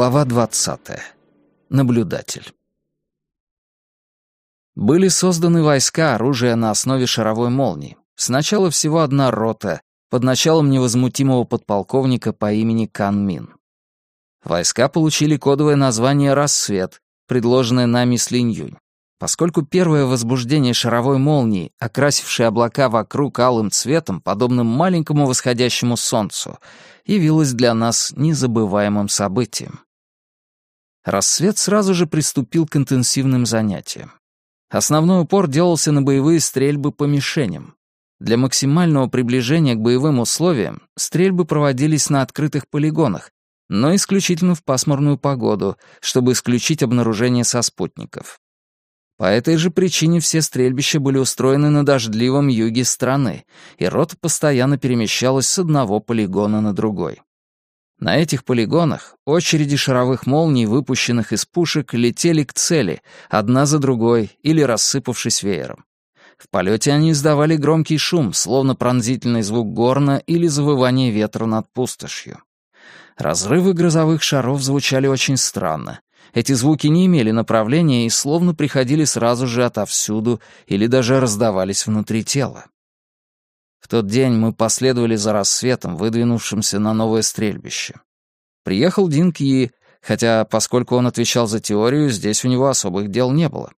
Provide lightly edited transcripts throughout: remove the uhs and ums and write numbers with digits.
Глава 20. Наблюдатель. Были созданы войска оружия на основе шаровой молнии. Сначала всего одна рота, под началом невозмутимого подполковника по имени Кан Мин. Войска получили кодовое название «Рассвет», предложенное нами с Линь Юнь, поскольку первое возбуждение шаровой молнии, окрасившей облака вокруг алым цветом, подобным маленькому восходящему солнцу, явилось для нас незабываемым событием. Рассвет сразу же приступил к интенсивным занятиям. Основной упор делался на боевые стрельбы по мишеням. Для максимального приближения к боевым условиям стрельбы проводились на открытых полигонах, но исключительно в пасмурную погоду, чтобы исключить обнаружение со спутников. По этой же причине все стрельбища были устроены на дождливом юге страны, и рота постоянно перемещалась с одного полигона на другой. На этих полигонах очереди шаровых молний, выпущенных из пушек, летели к цели, одна за другой или рассыпавшись веером. В полете они издавали громкий шум, словно пронзительный звук горна или завывание ветра над пустошью. Разрывы грозовых шаров звучали очень странно. Эти звуки не имели направления и словно приходили сразу же отовсюду или даже раздавались внутри тела. В тот день мы последовали за рассветом, выдвинувшимся на новое стрельбище. Приехал Дин Кьи, хотя, поскольку он отвечал за теорию, здесь у него особых дел не было.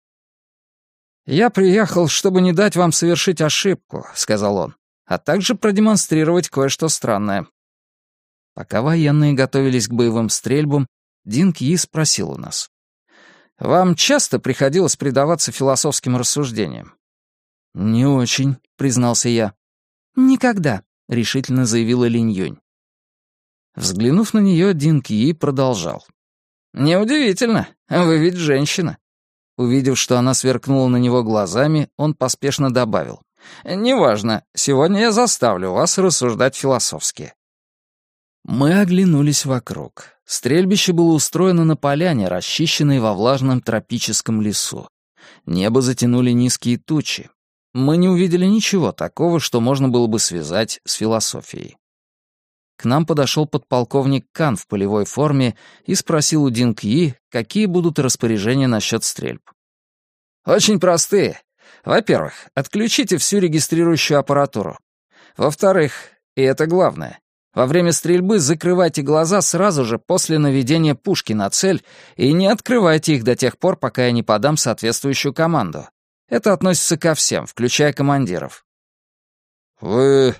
«Я приехал, чтобы не дать вам совершить ошибку», — сказал он, «а также продемонстрировать кое-что странное». Пока военные готовились к боевым стрельбам, Дин Кьи спросил у нас. «Вам часто приходилось предаваться философским рассуждениям?» «Не очень», — признался я. «Никогда», — решительно заявила Линь Юнь. Взглянув на нее, Дин Кьи продолжал. «Неудивительно, вы ведь женщина». Увидев, что она сверкнула на него глазами, он поспешно добавил. «Неважно, сегодня я заставлю вас рассуждать философски». Мы оглянулись вокруг. Стрельбище было устроено на поляне, расчищенной во влажном тропическом лесу. Небо затянули низкие тучи. Мы не увидели ничего такого, что можно было бы связать с философией. К нам подошел подполковник Кан в полевой форме и спросил у Дин Кьи, какие будут распоряжения насчет стрельб. «Очень простые. Во-первых, отключите всю регистрирующую аппаратуру. Во-вторых, и это главное, во время стрельбы закрывайте глаза сразу же после наведения пушки на цель и не открывайте их до тех пор, пока я не подам соответствующую команду. Это относится ко всем, включая командиров». «Вы...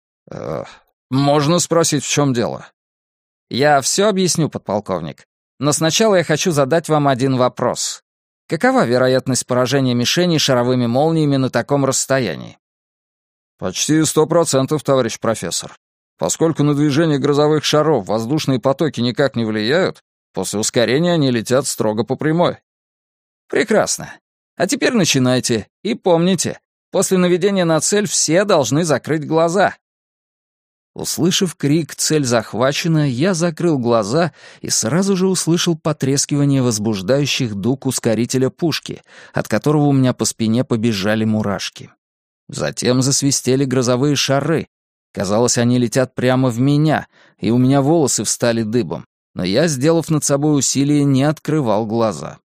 можно спросить, в чем дело?» «Я все объясню, подполковник. Но сначала я хочу задать вам один вопрос. Какова вероятность поражения мишени шаровыми молниями на таком расстоянии?» «Почти 100%, товарищ профессор. Поскольку на движение грозовых шаров воздушные потоки никак не влияют, после ускорения они летят строго по прямой». «Прекрасно. А теперь начинайте. И помните, после наведения на цель все должны закрыть глаза». Услышав крик «Цель захвачена», я закрыл глаза и сразу же услышал потрескивание возбуждающих дуг ускорителя пушки, от которого у меня по спине побежали мурашки. Затем засвистели грозовые шары. Казалось, они летят прямо в меня, и у меня волосы встали дыбом, но я, сделав над собой усилие, не открывал глаза.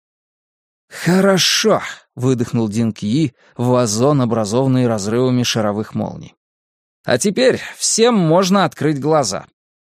«Хорошо», — выдохнул Дин Кьи в озон, образованный разрывами шаровых молний. «А теперь всем можно открыть глаза».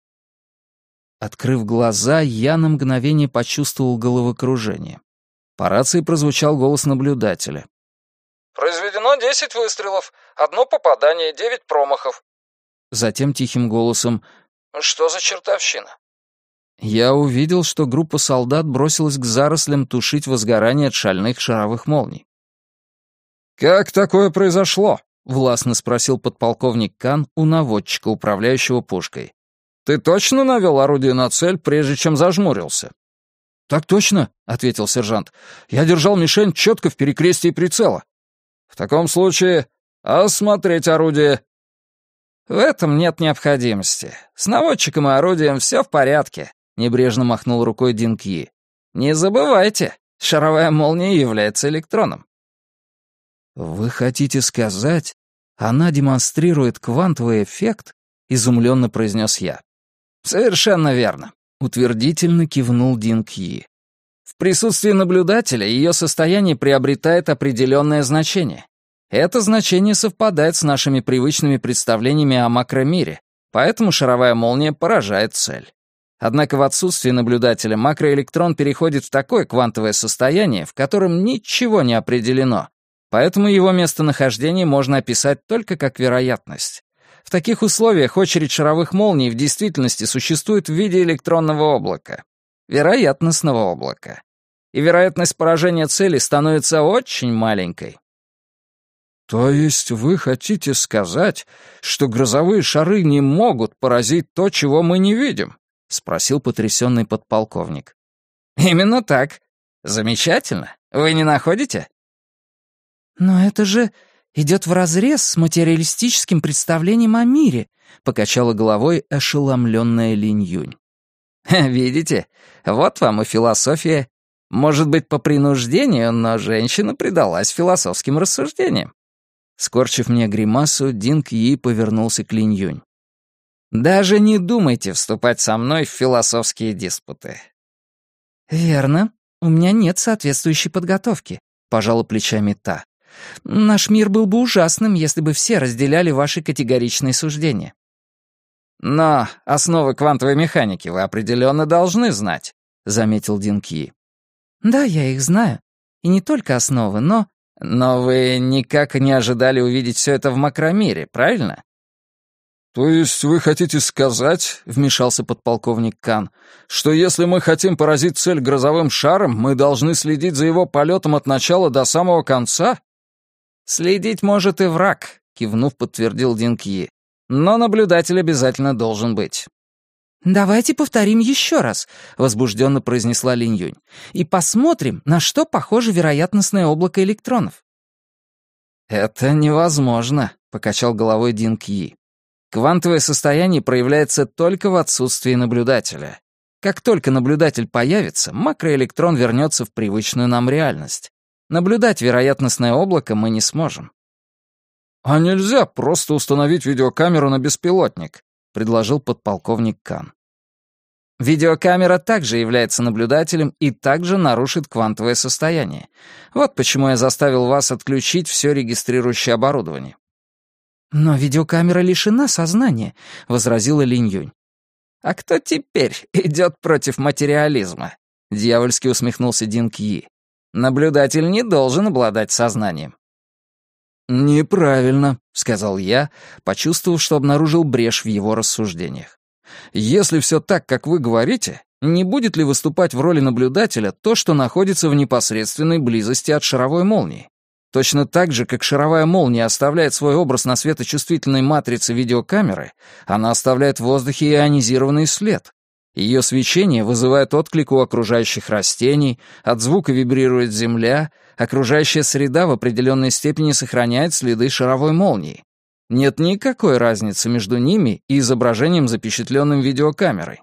Открыв глаза, я на мгновение почувствовал головокружение. По рации прозвучал голос наблюдателя. «Произведено 10 выстрелов, 1 попадание, 9 промахов». Затем тихим голосом. «Что за чертовщина?» Я увидел, что группа солдат бросилась к зарослям тушить возгорание от шальных шаровых молний. «Как такое произошло?» — властно спросил подполковник Кан у наводчика, управляющего пушкой. «Ты точно навел орудие на цель, прежде чем зажмурился?» «Так точно», — ответил сержант. «Я держал мишень четко в перекрестии прицела». «В таком случае осмотреть орудие». «В этом нет необходимости. С наводчиком и орудием все в порядке», — небрежно махнул рукой Дин Кьи. «Не забывайте, шаровая молния является электроном». «Вы хотите сказать, она демонстрирует квантовый эффект?» — изумленно произнес я. «Совершенно верно. Утвердительно кивнул Динг Yi. В присутствии наблюдателя ее состояние приобретает определенное значение. Это значение совпадает с нашими привычными представлениями о макромире, поэтому шаровая молния поражает цель. Однако в отсутствии наблюдателя макроэлектрон переходит в такое квантовое состояние, в котором ничего не определено, поэтому его местонахождение можно описать только как вероятность. В таких условиях очередь шаровых молний в действительности существует в виде электронного облака, вероятностного облака. И вероятность поражения цели становится очень маленькой. «То есть вы хотите сказать, что грозовые шары не могут поразить то, чего мы не видим?» — спросил потрясенный подполковник. «Именно так. Замечательно. Вы не находите?» «Но это же идет вразрез с материалистическим представлением о мире», — покачала головой ошеломленная Линь Юнь. «Видите? Вот вам и философия. Может быть, по принуждению, но женщина предалась философским рассуждениям». Скорчив мне гримасу, Динг Yi повернулся к Линь Юнь. «Даже не думайте вступать со мной в философские диспуты». «Верно. У меня нет соответствующей подготовки», — пожала плечами та. «Наш мир был бы ужасным, если бы все разделяли ваши категоричные суждения». «Но основы квантовой механики вы определенно должны знать», — заметил Динг Yi. «Да, я их знаю. И не только основы, но...» «Но вы никак не ожидали увидеть все это в макромире, правильно?» «То есть вы хотите сказать, — вмешался подполковник Кан, — что если мы хотим поразить цель грозовым шаром, мы должны следить за его полетом от начала до самого конца?» «Следить может и враг», — кивнув, подтвердил Динг Yi. «Но наблюдатель обязательно должен быть». «Давайте повторим еще раз», — возбужденно произнесла Линь Юнь, «и посмотрим, на что похоже вероятностное облако электронов». «Это невозможно», — покачал головой Динг Yi. «Квантовое состояние проявляется только в отсутствии наблюдателя. Как только наблюдатель появится, макроэлектрон вернется в привычную нам реальность. Наблюдать вероятностное облако мы не сможем». «А нельзя просто установить видеокамеру на беспилотник?» — предложил подполковник Кан. Видеокамера также является наблюдателем и также нарушит квантовое состояние. Вот почему я заставил вас отключить все регистрирующее оборудование. «Но видеокамера лишена сознания», — возразила Линь Юнь. «А кто теперь идет против материализма?» — дьявольски усмехнулся Динг Yi. «Наблюдатель не должен обладать сознанием». «Неправильно», — сказал я, почувствовав, что обнаружил брешь в его рассуждениях. «Если все так, как вы говорите, не будет ли выступать в роли наблюдателя то, что находится в непосредственной близости от шаровой молнии? Точно так же, как шаровая молния оставляет свой образ на светочувствительной матрице видеокамеры, она оставляет в воздухе ионизированный след. Ее свечение вызывает отклик у окружающих растений, от звука вибрирует земля, окружающая среда в определенной степени сохраняет следы шаровой молнии. Нет никакой разницы между ними и изображением, запечатленным видеокамерой.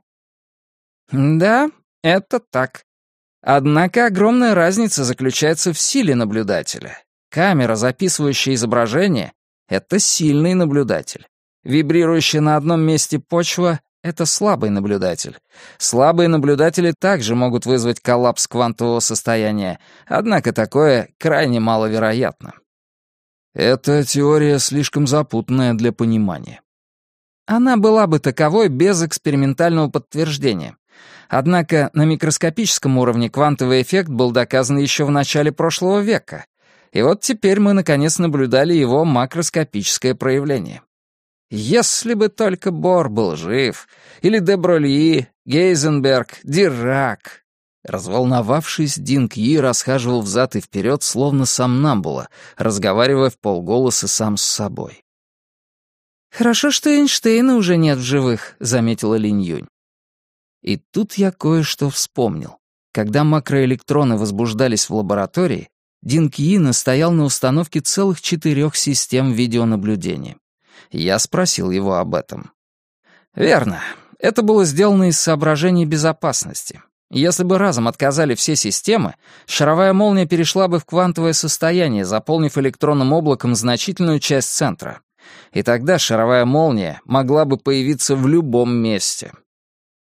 Да, это так. Однако огромная разница заключается в силе наблюдателя. Камера, записывающая изображение, — это сильный наблюдатель. Вибрирующая на одном месте почва — это слабый наблюдатель. Слабые наблюдатели также могут вызвать коллапс квантового состояния, однако такое крайне маловероятно. Эта теория слишком запутанная для понимания. Она была бы таковой без экспериментального подтверждения. Однако на микроскопическом уровне квантовый эффект был доказан еще в начале прошлого века. И вот теперь мы наконец наблюдали его макроскопическое проявление. Если бы только Бор был жив, или де Брогlie, Гейзенберг, Дирак. Разволновавшись, Динг Yi расхаживал взад и вперед, словно сомнамбула, разговаривая вполголоса сам с собой. «Хорошо, что Эйнштейна уже нет в живых», — заметила Линь Юнь. И тут я кое-что вспомнил. Когда макроэлектроны возбуждались в лаборатории, Динг Yi настоял на установке целых 4 систем видеонаблюдения. Я спросил его об этом. «Верно. Это было сделано из соображений безопасности. Если бы разом отказали все системы, шаровая молния перешла бы в квантовое состояние, заполнив электронным облаком значительную часть центра. И тогда шаровая молния могла бы появиться в любом месте».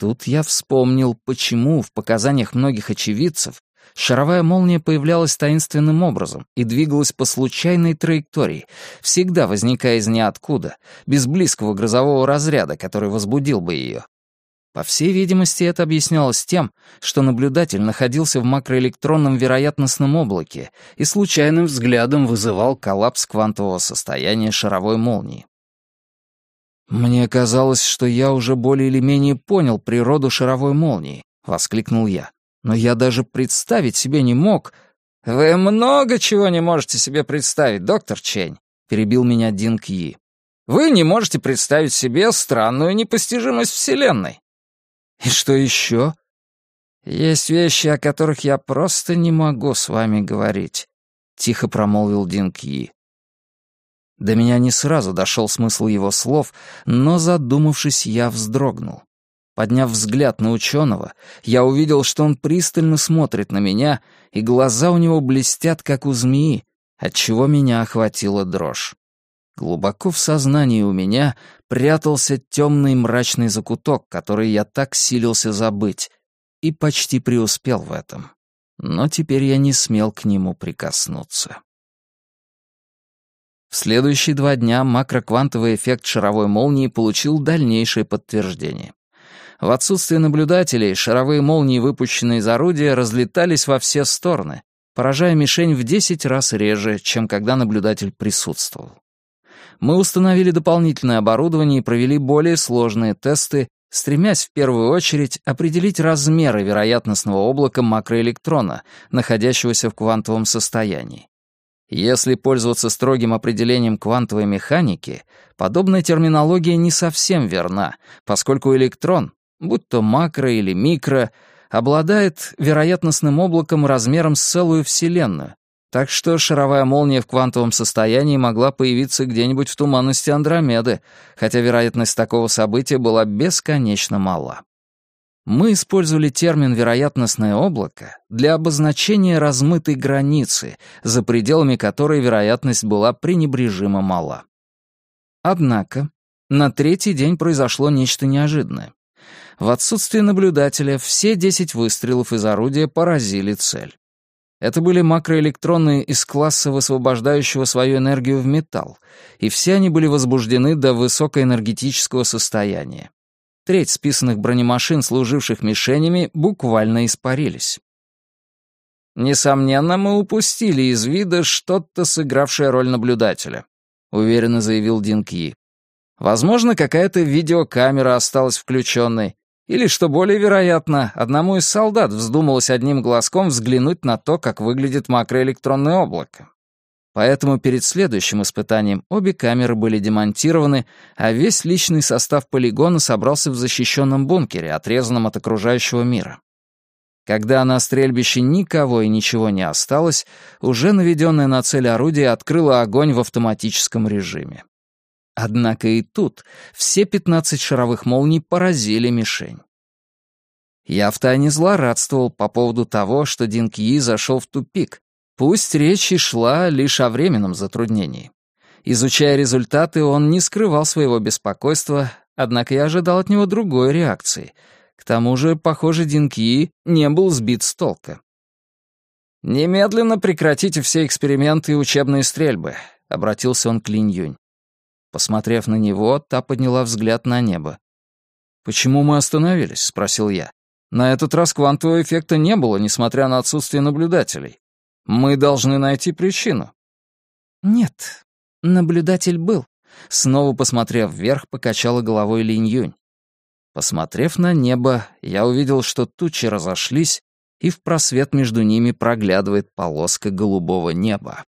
Тут я вспомнил, почему в показаниях многих очевидцев шаровая молния появлялась таинственным образом и двигалась по случайной траектории, всегда возникая из ниоткуда, без близкого грозового разряда, который возбудил бы ее. По всей видимости, это объяснялось тем, что наблюдатель находился в макроэлектронном вероятностном облаке и случайным взглядом вызывал коллапс квантового состояния шаровой молнии. «Мне казалось, что я уже более или менее понял природу шаровой молнии», — воскликнул я. «Но я даже представить себе не мог...» «Вы много чего не можете себе представить, доктор Чень», — перебил меня Динг Yi. «Вы не можете представить себе странную непостижимость Вселенной». «И что еще?» «Есть вещи, о которых я просто не могу с вами говорить», — тихо промолвил Динг Yi. До меня не сразу дошел смысл его слов, но, задумавшись, я вздрогнул. Подняв взгляд на ученого, я увидел, что он пристально смотрит на меня, и глаза у него блестят, как у змеи, отчего меня охватила дрожь. Глубоко в сознании у меня прятался темный мрачный закуток, который я так силился забыть, и почти преуспел в этом. Но теперь я не смел к нему прикоснуться. В следующие 2 дня макроквантовый эффект шаровой молнии получил дальнейшее подтверждение. В отсутствие наблюдателей шаровые молнии, выпущенные из орудия, разлетались во все стороны, поражая мишень в 10 раз реже, чем когда наблюдатель присутствовал. Мы установили дополнительное оборудование и провели более сложные тесты, стремясь в первую очередь определить размеры вероятностного облака макроэлектрона, находящегося в квантовом состоянии. Если пользоваться строгим определением квантовой механики, подобная терминология не совсем верна, поскольку электрон, будь то макро или микро, обладает вероятностным облаком размером с целую Вселенную, так что шаровая молния в квантовом состоянии могла появиться где-нибудь в туманности Андромеды, хотя вероятность такого события была бесконечно мала. Мы использовали термин «вероятностное облако» для обозначения размытой границы, за пределами которой вероятность была пренебрежимо мала. Однако на 3-й день произошло нечто неожиданное. В отсутствие наблюдателя все 10 выстрелов из орудия поразили цель. Это были макроэлектроны из класса, высвобождающего свою энергию в металл, и все они были возбуждены до высокоэнергетического состояния. 1/3 списанных бронемашин, служивших мишенями, буквально испарились. «Несомненно, мы упустили из вида что-то, сыгравшее роль наблюдателя», — уверенно заявил Динг Yi. «Возможно, какая-то видеокамера осталась включенной, или, что более вероятно, одному из солдат вздумалось одним глазком взглянуть на то, как выглядит макроэлектронное облако. Поэтому перед следующим испытанием обе камеры были демонтированы, а весь личный состав полигона собрался в защищенном бункере, отрезанном от окружающего мира. Когда на стрельбище никого и ничего не осталось, уже наведенное на цель орудие открыло огонь в автоматическом режиме. Однако и тут все 15 шаровых молний поразили мишень. Я втайне злорадствовал по поводу того, что Динг Yi зашел в тупик, пусть речь и шла лишь о временном затруднении. Изучая результаты, он не скрывал своего беспокойства, однако я ожидал от него другой реакции. К тому же, похоже, Динг Yi не был сбит с толка. «Немедленно прекратите все эксперименты и учебные стрельбы», — обратился он к Линь Юнь. Посмотрев на него, та подняла взгляд на небо. «Почему мы остановились?» — спросил я. «На этот раз квантового эффекта не было, несмотря на отсутствие наблюдателей. Мы должны найти причину». «Нет, наблюдатель был», — снова посмотрев вверх, покачала головой Линь Юнь. Посмотрев на небо, я увидел, что тучи разошлись, и в просвет между ними проглядывает полоска голубого неба.